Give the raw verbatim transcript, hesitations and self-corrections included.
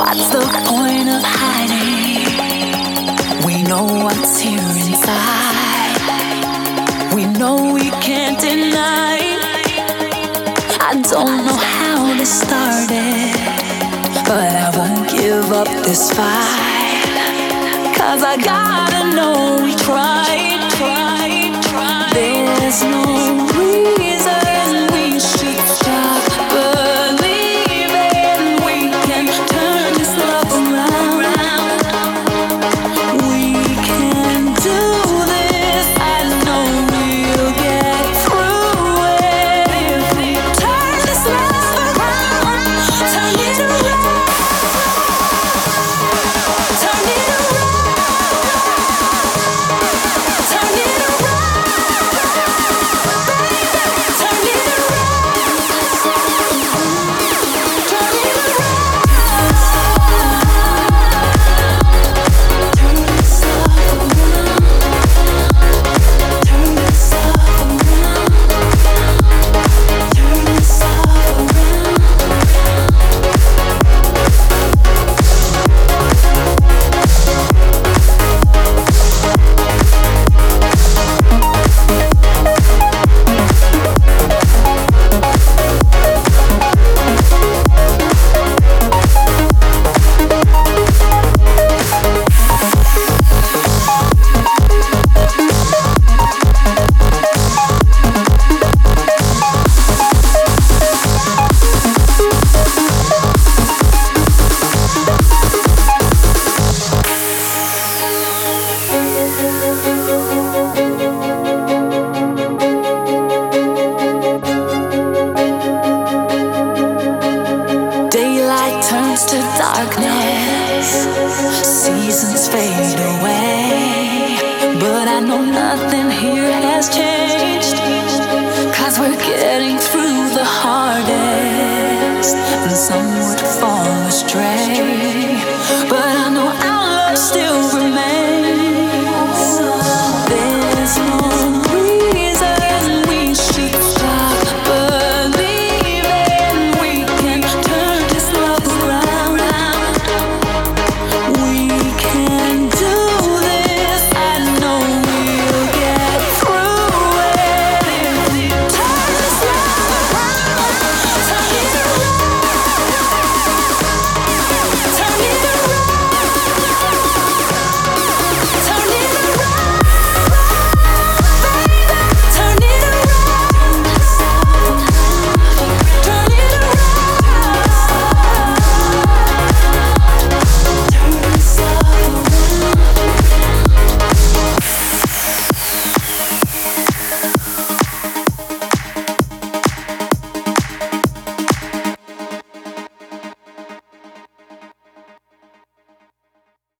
What's the point of hiding? We know what's here inside. We know we can't deny. I don't know how this started, but I won't give up this fight. Cause I gotta know we tried, tried, tried. There's no reason we should stop believing we can turn this love around. We can do this. I know we'll get through it if we turn this love around. Turn it around. Turn it around. Turn it around. Turn it turns to darkness, seasons fade away, but I know nothing here has changed. Cause we're getting through the hardest, and some would fall astray.